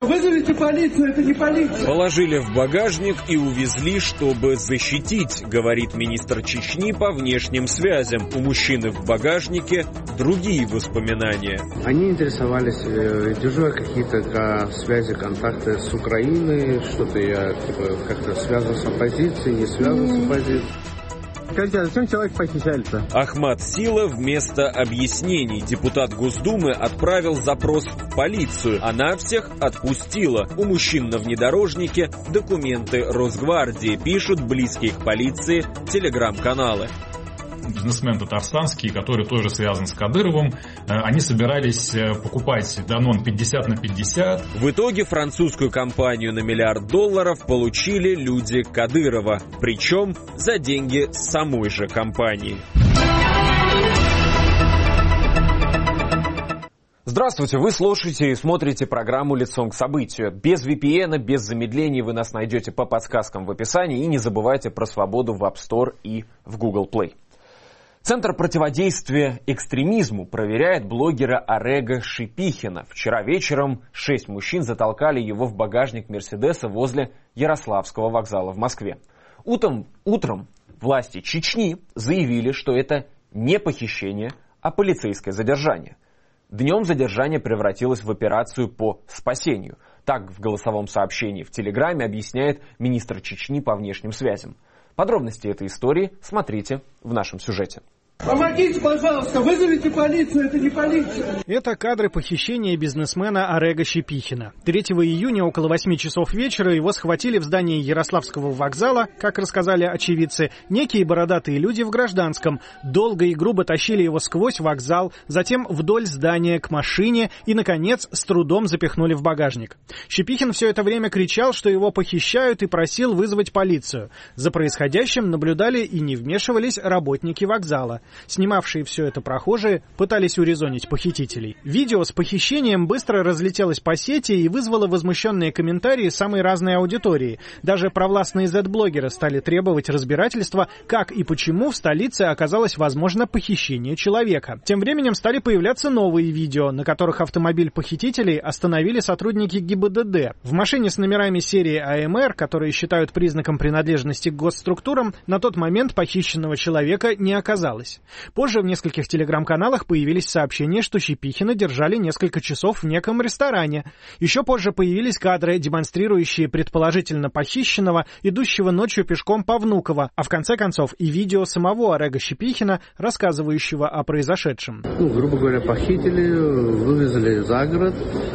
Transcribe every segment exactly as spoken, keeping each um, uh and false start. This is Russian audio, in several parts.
вызовите полицию, это не полиция. Положили в багажник и увезли, чтобы защитить, говорит министр Чечни по внешним связям. У мужчины в багажнике другие воспоминания. Они интересовались, держу я какие-то связи, контакты с Украиной, что-то я типа, как-то связан с оппозицией, не связан с оппозицией. Скажите, а зачем человек похищали-то? Ахмат Сила вместо объяснений депутат Госдумы отправил запрос в полицию. Она всех отпустила. У мужчин на внедорожнике документы Росгвардии, пишут близкие к полиции телеграм-каналы. Бизнесмен татарстанский, который тоже связан с Кадыровым, они собирались покупать Данон пятьдесят на пятьдесят. В итоге французскую компанию на миллиард долларов получили люди Кадырова, причем за деньги самой же компании. Здравствуйте, вы слушаете и смотрите программу «Лицом к событию». Без ви пи эн, без замедлений вы нас найдете по подсказкам в описании. И не забывайте про свободу в App Store и в Google Play. Центр противодействия экстремизму проверяет блогера Орега Шипихина. Вчера вечером шесть мужчин затолкали его в багажник Мерседеса возле Ярославского вокзала в Москве. Утром, утром власти Чечни заявили, что это не похищение, а полицейское задержание. Днем задержание превратилось в операцию по спасению. Так в голосовом сообщении в Телеграме объясняет министр Чечни по внешним связям. Подробности этой истории смотрите в нашем сюжете. Помогите, пожалуйста, вызовите полицию, это не полиция. Это кадры похищения бизнесмена Орега Шипихина. третьего июня около восьми часов вечера его схватили в здании Ярославского вокзала, как рассказали очевидцы, некие бородатые люди в гражданском. Долго и грубо тащили его сквозь вокзал, затем вдоль здания к машине и, наконец, с трудом запихнули в багажник. Шипихин все это время кричал, что его похищают, и просил вызвать полицию. За происходящим наблюдали и не вмешивались работники вокзала. Снимавшие все это прохожие пытались урезонить похитителей. Видео с похищением быстро разлетелось по сети и вызвало возмущенные комментарии самой разной аудитории. Даже провластные зет-блогеры стали требовать разбирательства, как и почему в столице оказалось возможно похищение человека. Тем временем стали появляться новые видео, на которых автомобиль похитителей остановили сотрудники гэ и бэ дэ дэ. В машине с номерами серии а эм эр, которые считают признаком принадлежности к госструктурам, на тот момент похищенного человека не оказалось. Позже в нескольких телеграм-каналах появились сообщения, что Шипихина держали несколько часов в неком ресторане. Еще позже появились кадры, демонстрирующие предположительно похищенного, идущего ночью пешком по Внуково, а в конце концов и видео самого Орега Шипихина, рассказывающего о произошедшем. Ну, грубо говоря, похитили, вывезли за город.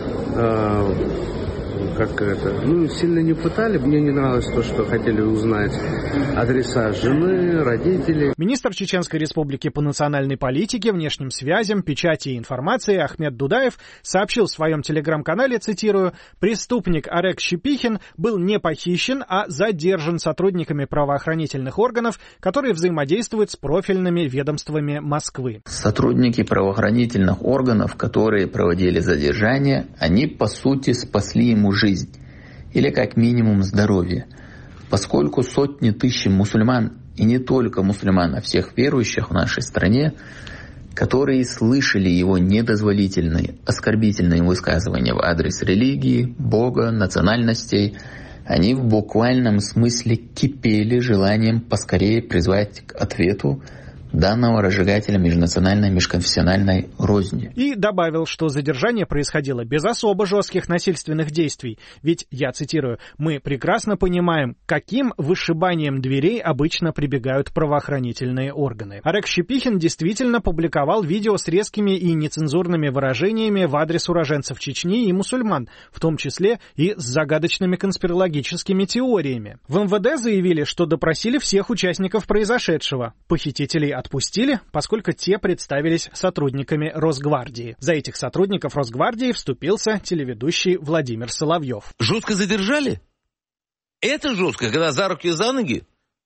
Э- Как это, ну, сильно не пытали. Мне не нравилось то, что хотели узнать адреса жены, родителей. Министр Чеченской Республики по национальной политике, внешним связям, печати и информации Ахмед Дудаев сообщил в своем телеграм-канале, цитирую, «Преступник Орег Шипихин был не похищен, а задержан сотрудниками правоохранительных органов, которые взаимодействуют с профильными ведомствами Москвы». Сотрудники правоохранительных органов, которые проводили задержание, они, по сути, спасли ему жизнь. жизнь, или как минимум здоровье, поскольку сотни тысяч мусульман, и не только мусульман, а всех верующих в нашей стране, которые слышали его недозволительные, оскорбительные высказывания в адрес религии, Бога, национальностей, они в буквальном смысле кипели желанием поскорее призвать к ответу данного разжигателя межнациональной межконфессиональной розни. И добавил, что задержание происходило без особо жестких насильственных действий. Ведь, я цитирую, «мы прекрасно понимаем, каким вышибанием дверей обычно прибегают правоохранительные органы». Орег Шипихин действительно публиковал видео с резкими и нецензурными выражениями в адрес уроженцев Чечни и мусульман, в том числе и с загадочными конспирологическими теориями. В эм вэ дэ заявили, что допросили всех участников произошедшего. Похитителей отпустили, поскольку те представились сотрудниками Росгвардии. За этих сотрудников Росгвардии вступился телеведущий Владимир Соловьев. Жестко задержали? Это жестко, когда за руки и за ноги?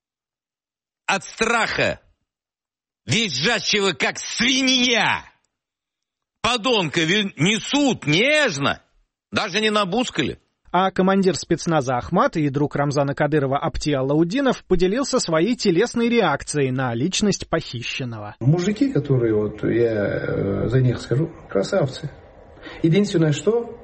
От страха, визжащего как свинья, подонка несут нежно, даже не набускали. А командир спецназа Ахмат и друг Рамзана Кадырова Апти Алаудинов поделился своей телесной реакцией на личность похищенного. Мужики, которые, вот я за них скажу, красавцы. Единственное, что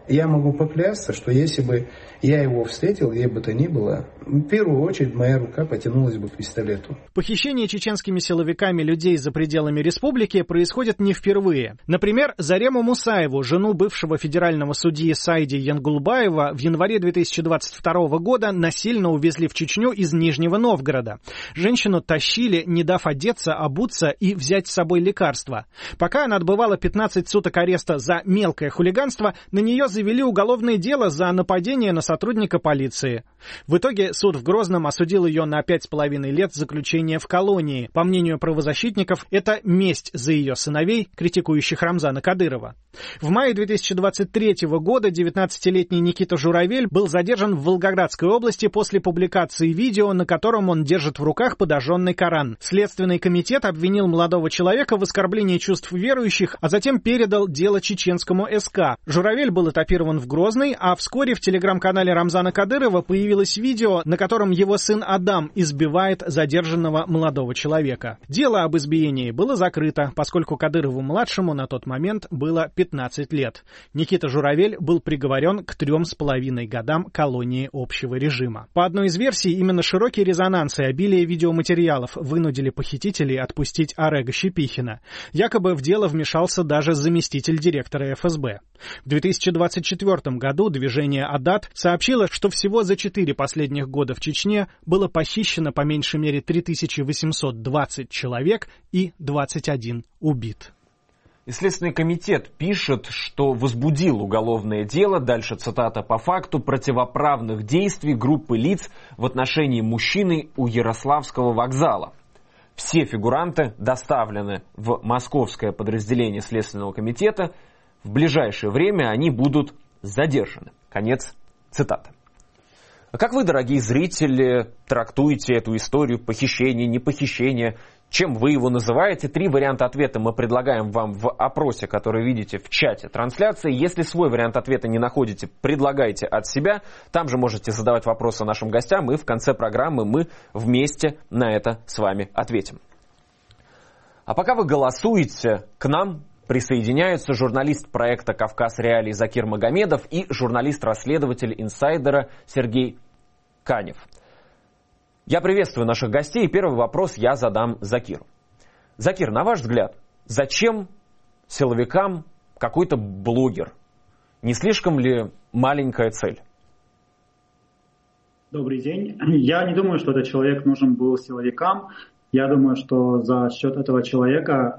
Я могу поклясться, что если бы я его встретил, где бы то ни было, в первую очередь моя рука потянулась бы к пистолету. Похищение чеченскими силовиками людей за пределами республики происходит не впервые. Например, Зарему Мусаеву, жену бывшего федерального судьи Сайди Янгулбаева, в январе две тысячи двадцать второго года насильно увезли в Чечню из Нижнего Новгорода. Женщину тащили, не дав одеться, обуться и взять с собой лекарства. Пока она отбывала пятнадцать суток ареста за мелкое хулиганство, на нее завели уголовное дело за нападение на сотрудника полиции. В итоге суд в Грозном осудил ее на пять с половиной лет заключения в колонии. По мнению правозащитников, это месть за ее сыновей, критикующих Рамзана Кадырова. В мае две тысячи двадцать третьего года девятнадцатилетний Никита Журавель был задержан в Волгоградской области после публикации видео, на котором он держит в руках подожженный Коран. Следственный комитет обвинил молодого человека в оскорблении чувств верующих, а затем передал дело чеченскому эс ка. Журавель был этапирован в Грозный, а вскоре в телеграм-канале Рамзана Кадырова появилось видео, на котором его сын Адам избивает задержанного молодого человека. Дело об избиении было закрыто, поскольку Кадырову-младшему на тот момент было пятнадцать лет. Никита Журавель был приговорен к трем с половиной годам колонии общего режима. По одной из версий, именно широкий резонанс и обилие видеоматериалов вынудили похитителей отпустить Орега Щепихина. Якобы в дело вмешался даже заместитель директора эф эс бэ. В две тысячи двадцать четвёртом году движение «Адат» сообщило, что всего за четыре последних года в Чечне было похищено по меньшей мере три тысячи восемьсот двадцать человек и двадцать один убит. И Следственный комитет пишет, что возбудил уголовное дело, дальше цитата, по факту противоправных действий группы лиц в отношении мужчины у Ярославского вокзала. Все фигуранты доставлены в московское подразделение Следственного комитета. В ближайшее время они будут задержаны. Конец цитаты. А как вы, дорогие зрители, трактуете эту историю похищения, не похищения? Чем вы его называете? Три варианта ответа мы предлагаем вам в опросе, который видите в чате трансляции. Если свой вариант ответа не находите, предлагайте от себя. Там же можете задавать вопросы нашим гостям, и в конце программы мы вместе на это с вами ответим. А пока вы голосуете, к нам присоединяются журналист проекта «Кавказ Реалии» Закир Магомедов и журналист-расследователь «Инсайдера» Сергей Канев. Я приветствую наших гостей, и первый вопрос я задам Закиру. Закир, на ваш взгляд, зачем силовикам какой-то блогер? Не слишком ли маленькая цель? Добрый день. Я не думаю, что этот человек нужен был силовикам. Я думаю, что за счет этого человека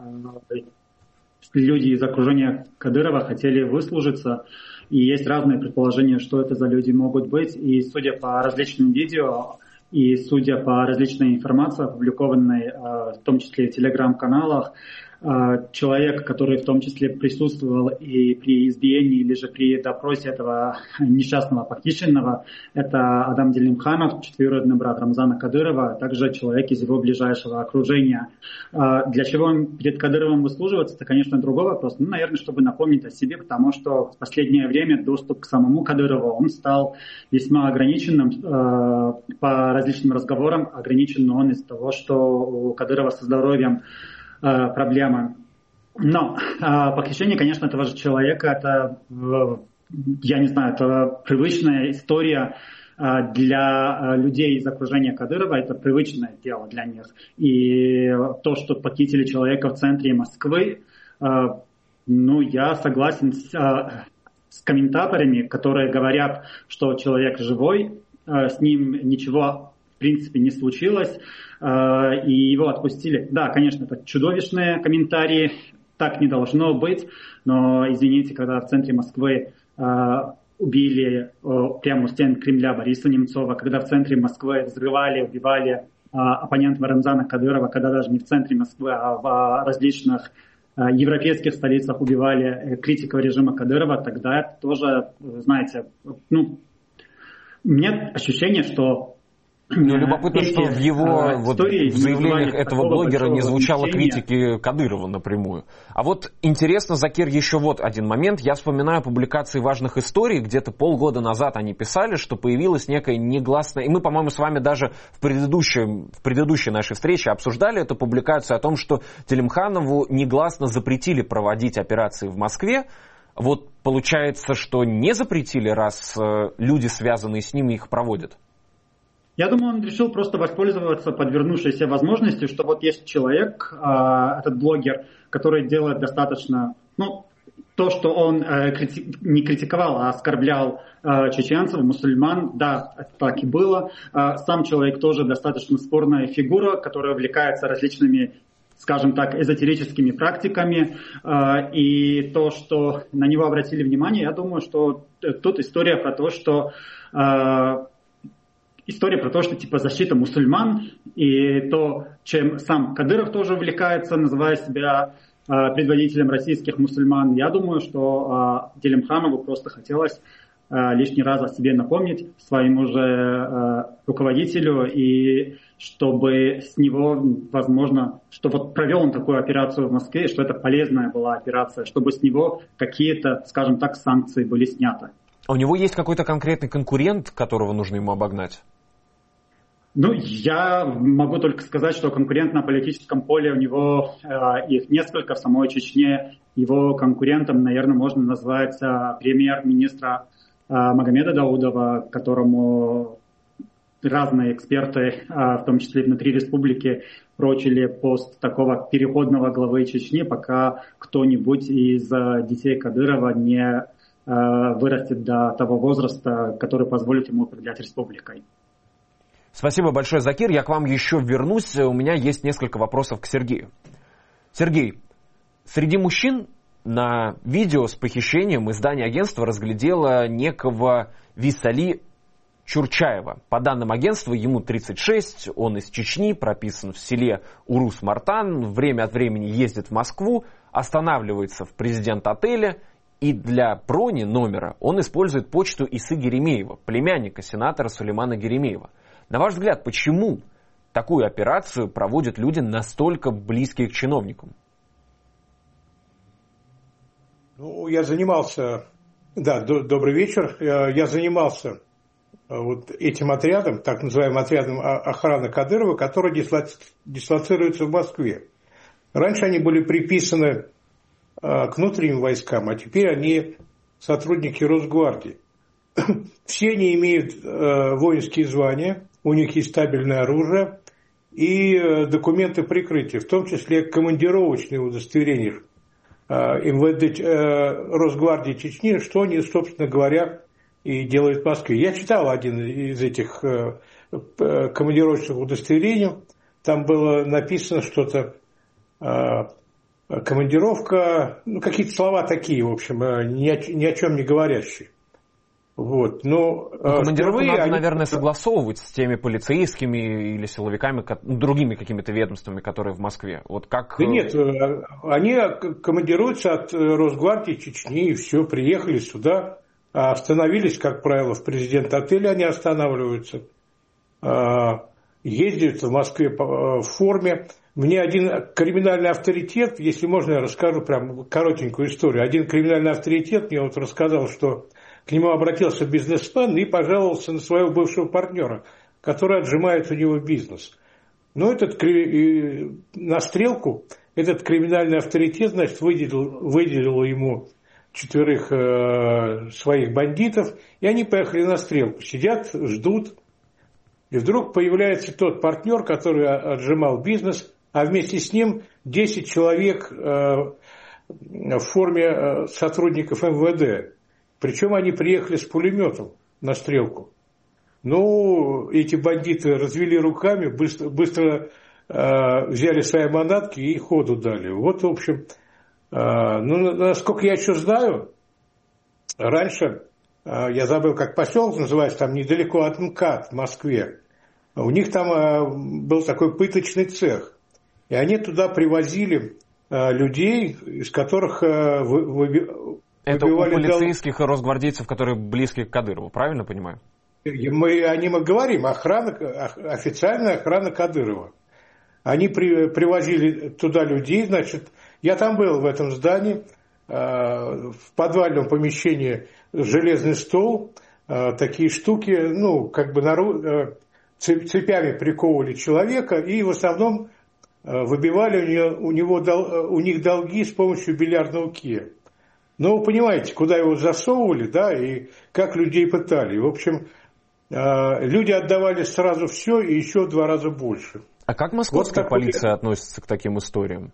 люди из окружения Кадырова хотели выслужиться. И есть разные предположения, что это за люди могут быть. И судя по различным видео, и судя по различной информации, опубликованной в том числе в телеграм-каналах, человек, который в том числе присутствовал и при избиении или же при допросе этого несчастного похищенного, это Адам Делимханов, четверородный брат Рамзана Кадырова, а также человек из его ближайшего окружения. Для чего он перед Кадыровым выслуживается, это, конечно, другой вопрос. Ну, наверное, чтобы напомнить о себе, потому что в последнее время доступ к самому Кадырову, он стал весьма ограниченным. По различным разговорам ограничен он из-за того, что у Кадырова со здоровьем проблемы. Но э, похищение, конечно, этого же человека, это, э, я не знаю, это привычная история э, для э, людей из окружения Кадырова, это привычное дело для них. И то, что похитили человека в центре Москвы, э, ну, я согласен с, э, с комментаторами, которые говорят, что человек живой, э, с ним ничего в принципе не случилось, и его отпустили. Да, конечно, это чудовищные комментарии, так не должно быть, но, извините, когда в центре Москвы убили прямо у стен Кремля Бориса Немцова, когда в центре Москвы взрывали, убивали оппонента Рамзана Кадырова, когда даже не в центре Москвы, а в различных европейских столицах убивали критиков режима Кадырова, тогда это тоже, знаете, ну, у меня ощущение, что Ну, любопытно, что в его вот, в заявлениях этого блогера не звучало критики Кадырова напрямую. А вот интересно, Закир, еще вот один момент. Я вспоминаю публикации важных историй. Где-то полгода назад они писали, что появилась некая негласная... И мы, по-моему, с вами даже в предыдущей, в предыдущей нашей встрече обсуждали эту публикацию о том, что Делимханову негласно запретили проводить операции в Москве. Вот получается, что не запретили, раз люди, связанные с ними, их проводят? Я думаю, он решил просто воспользоваться подвернувшейся возможностью, что вот есть человек, этот блогер, который делает достаточно, ну, то, что он не критиковал, а оскорблял чеченцев, мусульман, да, так и было. Сам человек тоже достаточно спорная фигура, которая увлекается различными, скажем так, эзотерическими практиками. И то, что на него обратили внимание, я думаю, что тут история про то, что история про то, что типа защита мусульман, и то, чем сам Кадыров тоже увлекается, называя себя предводителем российских мусульман. Я думаю, что Делимханову просто хотелось лишний раз о себе напомнить своему же руководителю, и чтобы с него, возможно, что вот провел он такую операцию в Москве, что это полезная была операция, чтобы с него какие-то, скажем так, санкции были сняты. А у него есть какой-то конкретный конкурент, которого нужно ему обогнать? Ну, я могу только сказать, что конкурент на политическом поле у него, э, их несколько в самой Чечне. Его конкурентом, наверное, можно назвать э, премьер-министра э, Магомеда Даудова, которому разные эксперты, э, в том числе внутри республики, прочили пост такого переходного главы Чечни, пока кто-нибудь из э, детей Кадырова не э, вырастет до того возраста, который позволит ему управлять республикой. Спасибо большое, Закир. Я к вам еще вернусь. У меня есть несколько вопросов к Сергею. Сергей, среди мужчин на видео с похищением издание агентства разглядело некого Висали Чурчаева. По данным агентства, ему тридцать шесть, он из Чечни, прописан в селе Урус-Мартан, время от времени ездит в Москву, останавливается в президент-отеле, и для брони номера он использует почту Исы Геремеева, племянника сенатора Сулеймана Геремеева. На ваш взгляд, почему такую операцию проводят люди, настолько близкие к чиновникам? Ну, я занимался, да, до, добрый вечер, я, я занимался вот этим отрядом, так называемым отрядом охраны Кадырова, который дислоцируется в Москве. Раньше они были приписаны к внутренним войскам, а теперь они сотрудники Росгвардии. Все они имеют воинские звания, у них есть стабильное оружие и документы прикрытия, в том числе командировочные удостоверения эм вэ дэ Росгвардии Чечни, что они, собственно говоря, и делают в Москве. Я читал один из этих командировочных удостоверений, там было написано что-то, командировка, ну какие-то слова такие, в общем, ни о, ни о чем не говорящие. Вот, но, но командировку надо, они... наверное, согласовывать с теми полицейскими или силовиками, другими какими-то ведомствами, которые в Москве. Вот как... Да нет, они командируются от Росгвардии Чечни, и все, приехали сюда, остановились, как правило, в президент-отеле они останавливаются, ездят в Москве в форме. Мне один криминальный авторитет, если можно, я расскажу прям коротенькую историю. Один криминальный авторитет мне вот рассказал, что к нему обратился бизнесмен и пожаловался на своего бывшего партнера, который отжимает у него бизнес. Но этот, на стрелку этот криминальный авторитет, значит, выделил, выделил ему четверых э, своих бандитов, и они поехали на стрелку. Сидят, ждут, и вдруг появляется тот партнер, который отжимал бизнес, а вместе с ним десять человек э, в форме сотрудников эм вэ дэ. Причем они приехали с пулеметом на стрелку. Ну, эти бандиты развели руками, быстро, быстро э, взяли свои манатки и ходу дали. Вот, в общем, э, ну, насколько я еще знаю, раньше, э, я забыл, как поселок называется, там недалеко от МКАД в Москве, у них там э, был такой пыточный цех. И они туда привозили э, людей, из которых э, вы, вы, это у полицейских дол... и росгвардейцев, которые близки к Кадырову, правильно понимаю? Мы о ним и говорим, охрана, официальная охрана Кадырова. Они при, привозили туда людей, значит, я там был в этом здании, э, в подвальном помещении железный стол, э, такие штуки, ну, как бы нару, э, цепями приковывали человека и в основном э, выбивали у, нее, у, него дол, у них долги с помощью бильярдного кия. Ну, вы понимаете, куда его засовывали, да, и как людей пытали. В общем, люди отдавали сразу все и еще в два раза больше. А как московская вот полиция такой... относится к таким историям?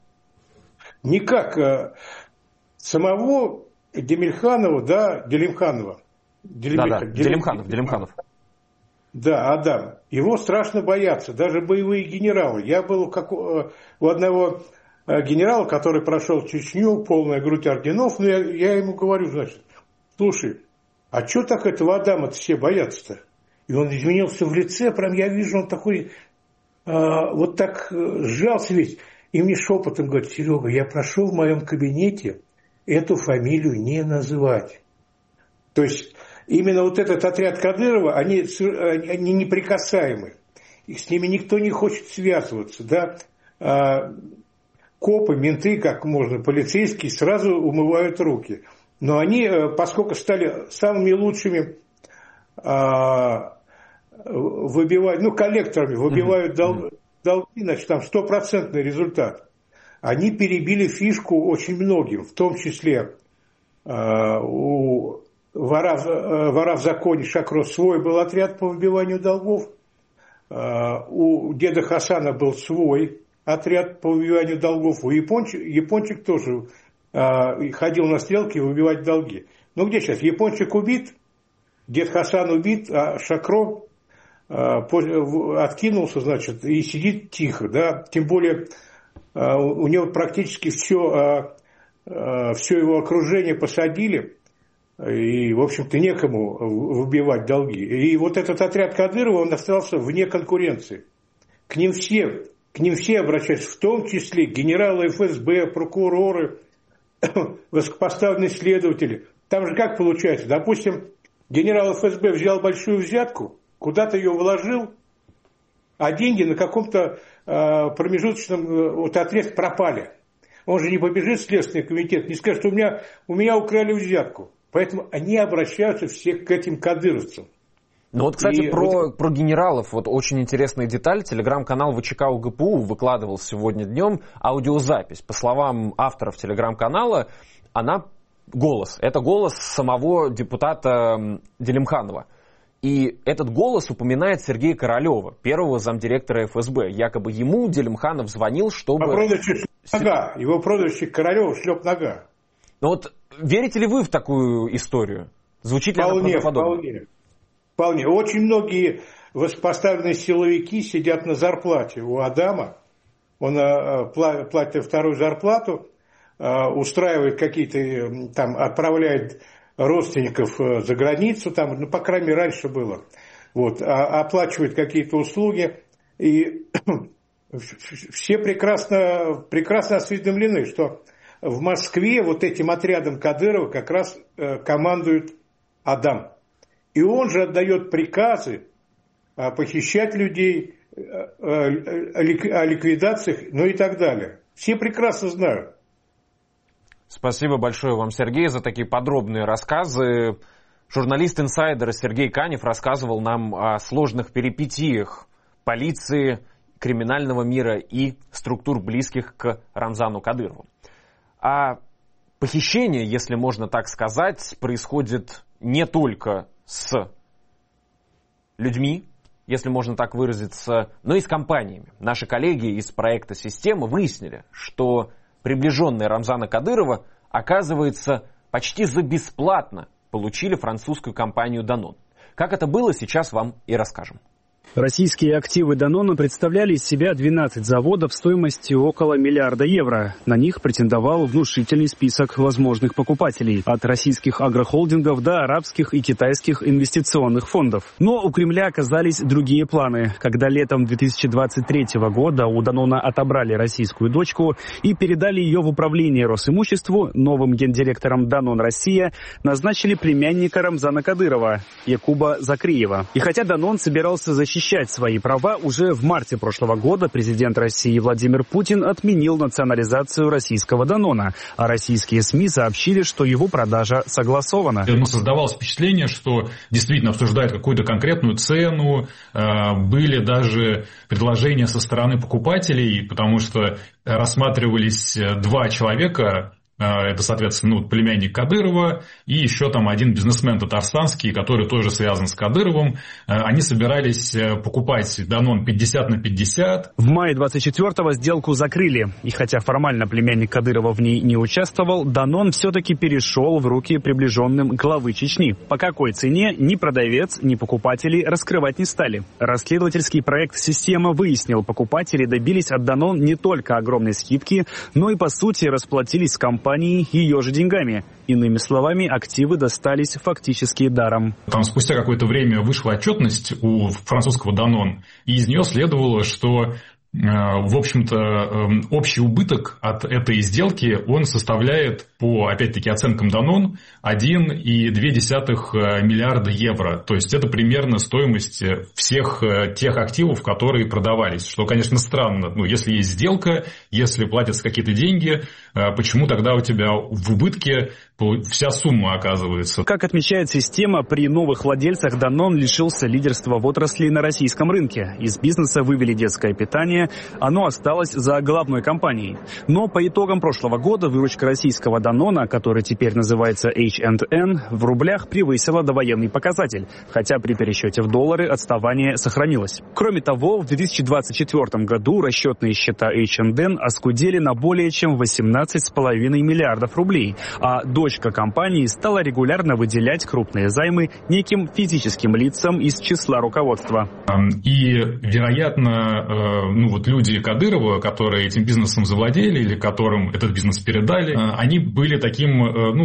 Никак. Самого Демельханова, да, Делимханова. Делимх... Да, да, Делимханов, Делимханов. Да, Адам. Его страшно боятся, даже боевые генералы. Я был как у одного генерала, который прошел Чечню, полная грудь орденов, но я, я ему говорю, значит, слушай, а что так этого Адама-то все боятся-то? И он изменился в лице, прям я вижу, он такой, а, вот так сжался весь. И мне шепотом говорит: Серега, я прошу в моем кабинете эту фамилию не называть. То есть именно вот этот отряд Кадырова, они, они неприкасаемы. И с ними никто не хочет связываться. Да? А, копы, менты, как можно, полицейские сразу умывают руки. Но они, поскольку стали самыми лучшими а, выбивать, ну, коллекторами выбивают дол, долги, значит, там стопроцентный результат. Они перебили фишку очень многим, в том числе а, у вора, вора в законе Шакро свой был отряд по выбиванию долгов, а, у деда Хасана был свой отряд по выбиванию долгов, у япончик, япончик тоже а, ходил на стрелки выбивать долги. Ну где сейчас? Япончик убит, дед Хасан убит, а Шакро а, откинулся, значит, и сидит тихо, да, тем более а, у него практически все, а, а, все его окружение посадили, и, в общем-то, некому выбивать долги. И вот этот отряд Кадырова, он остался вне конкуренции. К ним все, к ним все обращаются, в том числе генералы эф эс бэ, прокуроры, высокопоставленные следователи. Там же как получается? Допустим, генерал эф эс бэ взял большую взятку, куда-то ее вложил, а деньги на каком-то э, промежуточном э, вот, отрезке пропали. Он же не побежит в Следственный комитет, не скажет, что у меня, у меня украли взятку. Поэтому они обращаются все к этим кадыровцам. Ну вот, кстати, И про, вот... про генералов, вот очень интересная деталь. Телеграм-канал ВЧК УГПУ выкладывал сегодня днем аудиозапись. По словам авторов телеграм-канала, она голос. Это голос самого депутата Делимханова. И этот голос упоминает Сергея Королева, первого замдиректора эф эс бэ. Якобы ему Делимханов звонил, чтобы... Его прозвище нога. Его прозвище Королева шлеп нога. Ну вот, верите ли вы в такую историю? Звучит ли вполне, она правдоподобно? Вполне. Вполне. Очень многие высокопоставленные силовики сидят на зарплате у Адама. Он платит вторую зарплату, устраивает какие-то, там, отправляет родственников за границу, там, ну, по крайней мере, раньше было. Вот, оплачивает какие-то услуги. И все прекрасно, прекрасно осведомлены, что в Москве вот этим отрядом Кадырова как раз командует Адам. И он же отдает приказы похищать людей, о ликвидациях, ну и так далее. Все прекрасно знают. Спасибо большое вам, Сергей, за такие подробные рассказы. Журналист-инсайдер Сергей Канев рассказывал нам о сложных перипетиях полиции, криминального мира и структур, близких к Рамзану Кадырову. А похищение, если можно так сказать, происходит не только с людьми, если можно так выразиться, но и с компаниями. Наши коллеги из проекта «Система» выяснили, что приближенные Рамзана Кадырова, оказывается, почти за бесплатно получили французскую компанию Danone. Как это было, сейчас вам и расскажем. Российские активы Danone представляли из себя двенадцать заводов стоимостью около миллиарда евро. На них претендовал внушительный список возможных покупателей. От российских агрохолдингов до арабских и китайских инвестиционных фондов. Но у Кремля оказались другие планы. Когда летом две тысячи двадцать третьего года у Danone отобрали российскую дочку и передали ее в управление Росимуществу, новым гендиректором Danone Россия назначили племянника Рамзана Кадырова, Якуба Закриева. И хотя Danone собирался защищать свои права, уже в марте прошлого года президент России Владимир Путин отменил национализацию российского Danone, а российские СМИ сообщили, что его продажа согласована. Ну, создавалось впечатление, что действительно обсуждают какую-то конкретную цену, были даже предложения со стороны покупателей, потому что рассматривались два человека, это, соответственно, ну, племянник Кадырова, и еще там один бизнесмен татарстанский, который тоже связан с Кадыровым. Они собирались покупать Данон пятьдесят на пятьдесят. В мае двадцать четвёртого сделку закрыли. И хотя формально племянник Кадырова в ней не участвовал, Данон все-таки перешел в руки приближенным главы Чечни. По какой цене ни продавец, ни покупатели раскрывать не стали. Расследовательский проект «Система» выяснил, покупатели добились от Данон не только огромной скидки, но и по сути расплатились с компанией ее же деньгами. Иными словами, активы достались фактически даром. Там спустя какое-то время вышла отчетность у французского Данон, и из нее следовало, что в общем-то, общий убыток от этой сделки, он составляет, по, опять-таки, оценкам Данон, один и две десятых миллиарда евро. То есть, это примерно стоимость всех тех активов, которые продавались. Что, конечно, странно. Ну, если есть сделка, если платятся какие-то деньги, почему тогда у тебя в убытке вся сумма оказывается? Как отмечает «Система», при новых владельцах Данон лишился лидерства в отрасли на российском рынке. Из бизнеса вывели детское питание, оно осталось за главной компанией. Но по итогам прошлого года выручка российского Данона, который теперь называется эйч энд эн, в рублях превысила довоенный показатель, хотя при пересчете в доллары отставание сохранилось. Кроме того, в две тысячи двадцать четвёртом году расчетные счета эйч энд эн оскудели на более чем восемнадцать целых пять десятых миллиардов рублей, а дочка компании стала регулярно выделять крупные займы неким физическим лицам из числа руководства. И, вероятно, ну вот люди Кадырова, которые этим бизнесом завладели или которым этот бизнес передали, они были таким,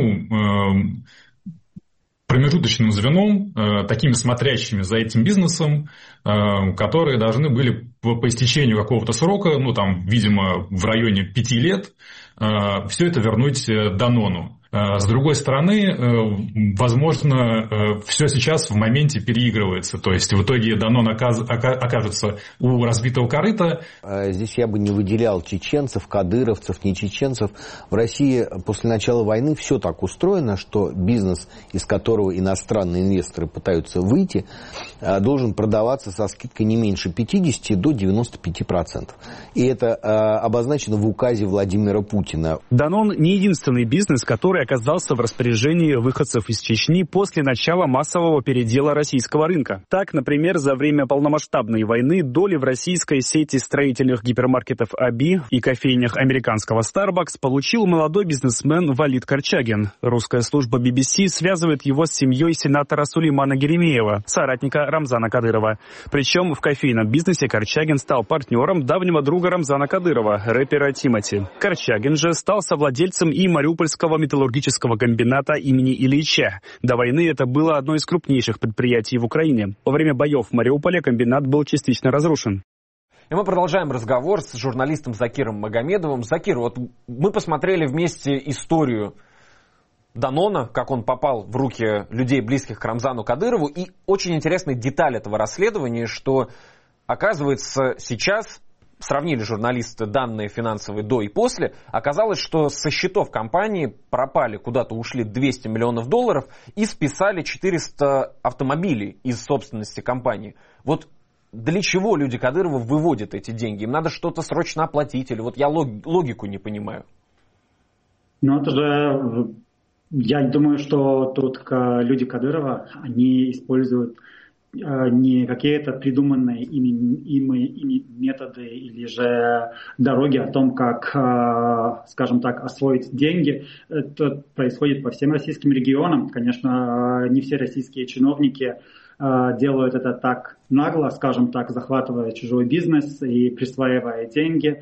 ну, промежуточным звеном, такими смотрящими за этим бизнесом, которые должны были по истечению какого-то срока, ну там, видимо, в районе пяти лет, все это вернуть Данону. С другой стороны, возможно, все сейчас в моменте переигрывается. То есть в итоге Данон окажется у разбитого корыта. Здесь я бы не выделял чеченцев, кадыровцев, не чеченцев. В России после начала войны все так устроено, что бизнес, из которого иностранные инвесторы пытаются выйти, должен продаваться со скидкой не меньше пятидесяти до девяноста пяти процентов. И это обозначено в указе Владимира Путина. Данон не единственный бизнес, который оказался в распоряжении выходцев из Чечни после начала массового передела российского рынка. Так, например, за время полномасштабной войны доли в российской сети строительных гипермаркетов Аби и кофейнях американского Starbucks получил молодой бизнесмен Валид Корчагин. Русская служба би би си связывает его с семьей сенатора Сулеймана Геремеева, соратника Рамзана Кадырова. Причем в кофейном бизнесе Корчагин стал партнером давнего друга Рамзана Кадырова, рэпера Тимати. Корчагин же стал совладельцем и Мариупольского металлургического комбината имени Ильича. До войны это было одно из крупнейших предприятий в Украине. Во время боев в Мариуполе комбинат был частично разрушен. И мы продолжаем разговор с журналистом Закиром Магомедовым. Закир, вот мы посмотрели вместе историю Данона, как он попал в руки людей, близких к Рамзану Кадырову. И очень интересная деталь этого расследования, что, оказывается, сейчас... Сравнили журналисты данные финансовые до и после. Оказалось, что со счетов компании пропали, куда-то ушли двести миллионов долларов и списали четыреста автомобилей из собственности компании. Вот для чего люди Кадырова выводят эти деньги? Им надо что-то срочно оплатить? Или вот я логику не понимаю. Ну, это же... Я думаю, что тут люди Кадырова, они используют не какие-то придуманные ими, ими, ими методы или же дороги о том, как, скажем так, освоить деньги. Это происходит по всем российским регионам. Конечно, не все российские чиновники делают это так нагло, скажем так, захватывая чужой бизнес и присваивая деньги,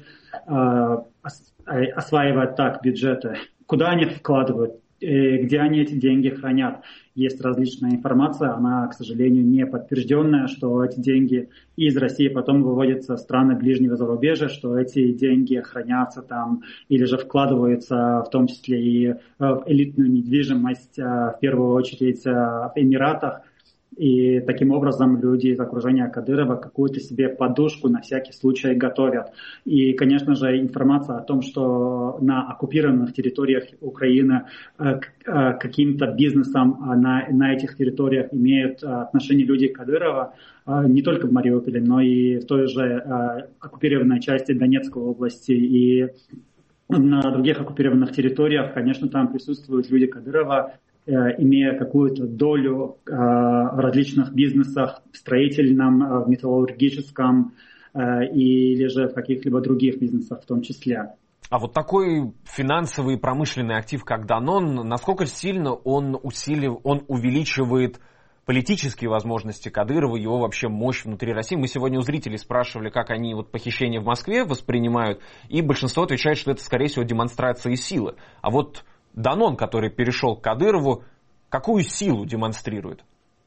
осваивая так бюджеты. Куда они вкладывают? Где они эти деньги хранят. Есть различная информация, она, к сожалению, не подтвержденная, что эти деньги из России потом выводятся в страны ближнего зарубежья, что эти деньги хранятся там или же вкладываются в том числе и в элитную недвижимость, в первую очередь в Эмиратах. И таким образом люди из окружения Кадырова какую-то себе подушку на всякий случай готовят. И, конечно же, информация о том, что на оккупированных территориях Украины каким-то бизнесом на, на этих территориях имеют отношение люди Кадырова, не только в Мариуполе, но и в той же оккупированной части Донецкой области и на других оккупированных территориях, конечно, там присутствуют люди Кадырова, э, имея какую-то долю э, в различных бизнесах, в строительном, э, в металлургическом э, или же в каких-либо других бизнесах в том числе. А вот такой финансовый и промышленный актив, как Данон, насколько сильно он усилив... он увеличивает политические возможности Кадырова, его вообще мощь внутри России? Мы сегодня у зрителей спрашивали, как они вот похищение в Москве воспринимают, и большинство отвечает, что это, скорее всего, демонстрация силы. А вот Данон, который перешел к Кадырову, какую силу демонстрирует?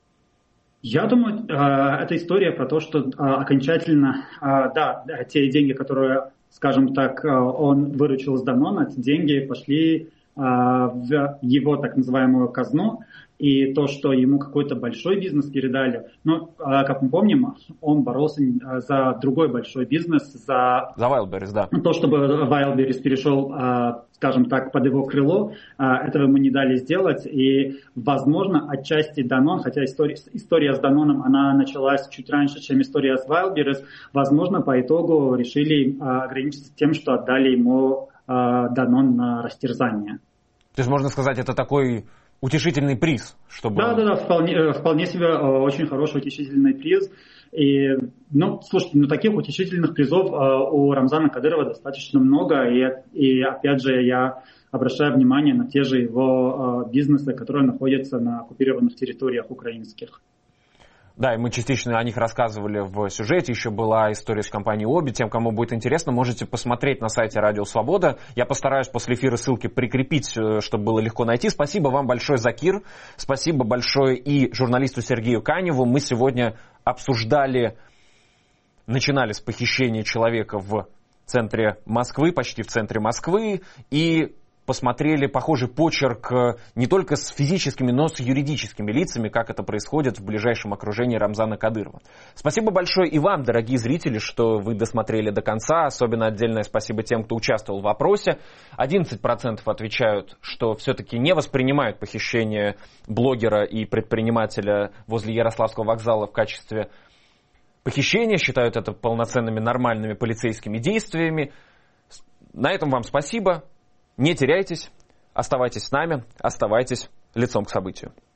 Я думаю, эта история про то, что окончательно, да, те деньги, которые, скажем так, он выручил с Данона, эти деньги пошли в его так называемую казну, и то, что ему какой-то большой бизнес передали. Но, как мы помним, он боролся за другой большой бизнес, за... За Wildberries, да. То, чтобы Wildberries перешел, скажем так, под его крыло, этого ему не дали сделать. И, возможно, отчасти Данон, хотя история, история с Даноном, она началась чуть раньше, чем история с Wildberries, возможно, по итогу решили ограничиться тем, что отдали ему Данон на растерзание. То есть, можно сказать, это такой утешительный приз, чтобы... Да, да, да, вполне, вполне себе очень хороший утешительный приз. И, ну, слушайте, ну, таких утешительных призов у Рамзана Кадырова достаточно много. И, и опять же, я обращаю внимание на те же его бизнесы, которые находятся на оккупированных территориях украинских. Да, и мы частично о них рассказывали в сюжете. Еще была история с компанией Оби. Тем, кому будет интересно, можете посмотреть на сайте Радио Свобода. Я постараюсь после эфира ссылки прикрепить, чтобы было легко найти. Спасибо вам большое, Закир. Спасибо большое и журналисту Сергею Каневу. Мы сегодня обсуждали, начинали с похищения человека в центре Москвы, почти в центре Москвы, и посмотрели похожий почерк не только с физическими, но и с юридическими лицами, как это происходит в ближайшем окружении Рамзана Кадырова. Спасибо большое и вам, дорогие зрители, что вы досмотрели до конца. Особенно отдельное спасибо тем, кто участвовал в опросе. одиннадцать процентов отвечают, что все-таки не воспринимают похищение блогера и предпринимателя возле Ярославского вокзала в качестве похищения, считают это полноценными нормальными полицейскими действиями. На этом вам спасибо. Не теряйтесь, оставайтесь с нами, оставайтесь лицом к событию.